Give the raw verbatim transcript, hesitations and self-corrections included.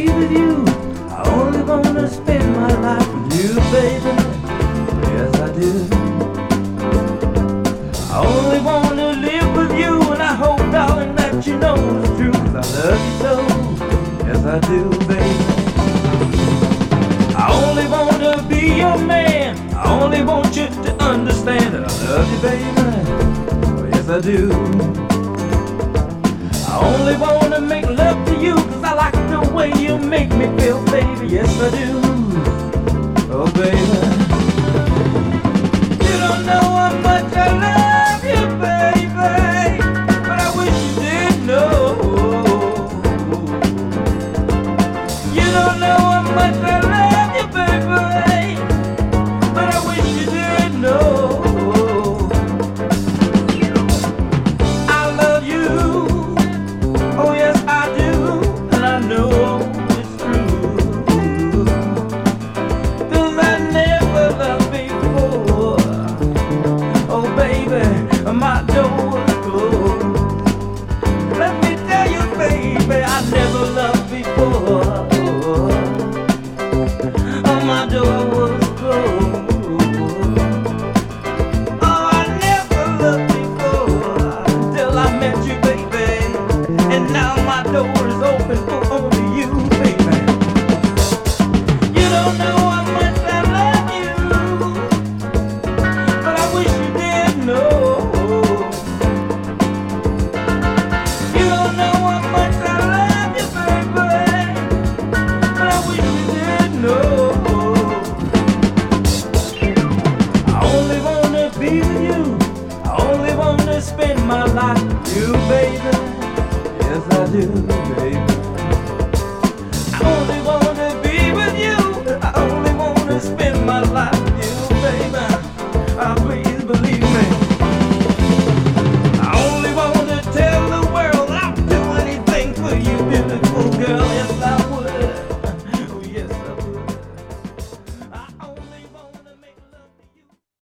with you. I only wanna spend my life with you, baby. Yes, I do. I only wanna live with you, and I hope, darling, that you know the truth. I love you so. Yes, I do, baby. I only wanna be your man. I only want you to understand that I love you, baby. Oh, yes, I do. I only wanna make love to you, cause I like the way you make me feel, baby. Yes, I do. Oh, baby. You don't know how much I love you, baby, but I wish you did know. You don't know how much I love you, baby, but I wish you did know. I love you. Oh yes, I do, and I know it's true. Cause I never loved before. Oh baby, my door was closed. Let me tell you, baby, I never loved before. Oh, my door was closed. Oh, I never loved before until I met you, baby. And now my door is open for only you, baby. You don't know how much I love you, but I wish you did know. You don't know how much I love you, baby, but I wish you did know. I only wanna be with you. I only wanna spend my life with you, baby. Yes, I do, baby.